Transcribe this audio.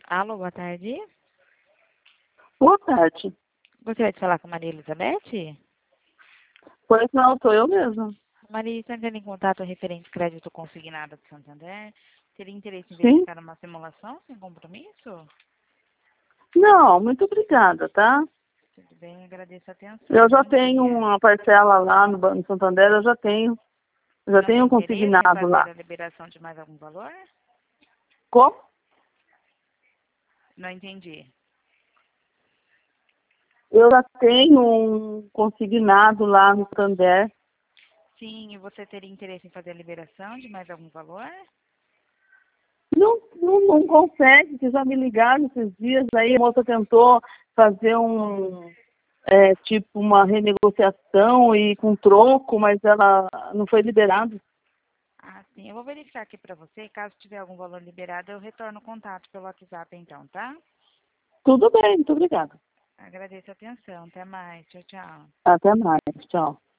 Alô, boa tarde. Boa tarde. Gostaria de falar com Maria Elizabeth? Pois não, sou eu mesma. Maria, está entrando em contato referente crédito consignado do Santander. Teria interesse em Sim? verificar uma simulação sem compromisso? Não, muito obrigada, tá? Tudo bem, agradeço a atenção. Eu já Bom tenho dia. uma parcela lá no Banco Santander, eu já tenho. Eu já Não tem tenho um interesse em consignado fazer lá. a liberação de mais algum valor? Como? Não entendi. Eu já tenho um consignado lá no Santander. Sim, e você teria interesse em fazer a liberação de mais algum valor? Não consegue, que já me ligaram esses dias, aí a moça tentou fazer tipo uma renegociação e com troco, mas ela não foi liberada. Ah, sim. Eu vou verificar aqui para você. Caso tiver algum valor liberado, eu retorno o contato pelo WhatsApp então, tá? Tudo bem, muito obrigada. Agradeço a atenção. Até mais. Tchau, tchau. Até mais, tchau.